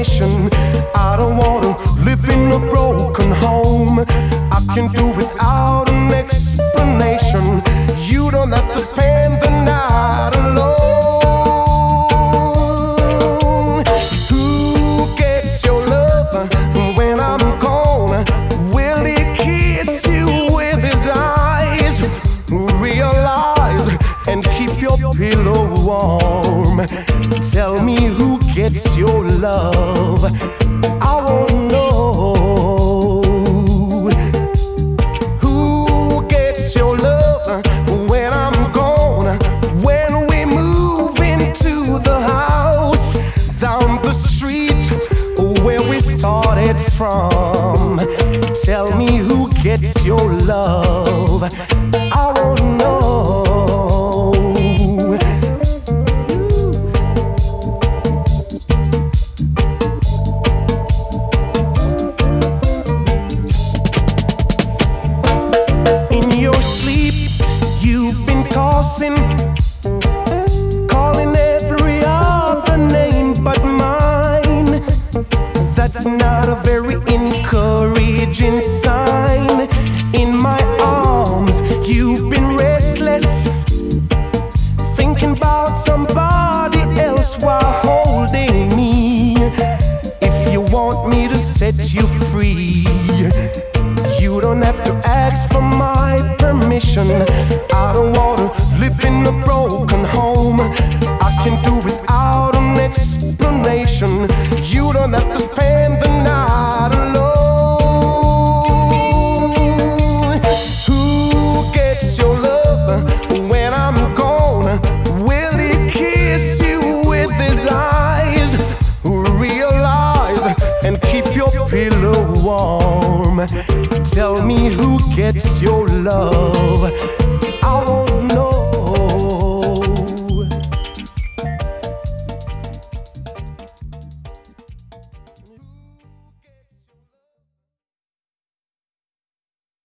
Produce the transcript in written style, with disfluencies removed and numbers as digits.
permission. I don't wanna live in a broken home. I can do without an explanation. You don't have to spend the night alone. Who gets your love when I'm gone? Will he kiss you with his eyes? Realize and keep your pillow warm. Tell me who gets your love. I wanna know who gets your love when I'm gone. When we move into the house down the street where we started from. Tell me who gets your love. I wanna know. Calling every other name but mine. That's not a very encouraging sign. In my arms, you've been restless, thinking about somebody else while holding me. If you want me to set you free, you don't have to ask for my permission. I don't wanna live in a broken home. I can do without an explanation. You don't have to spend the night alone. Who gets your love when I'm gone? Will he kiss you with his eyes? Realize and keep your pillow warm. Tell me who gets your love.